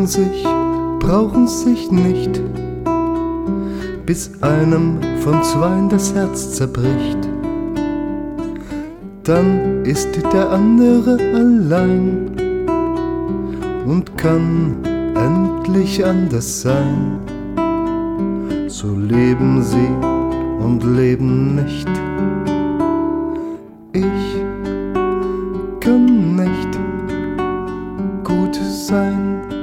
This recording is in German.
brauchen sich nicht, bis einem von zweien das Herz zerbricht. Dann ist der andere allein und kann endlich anders sein. So leben sie und leben nicht. Ich kann nicht gut sein.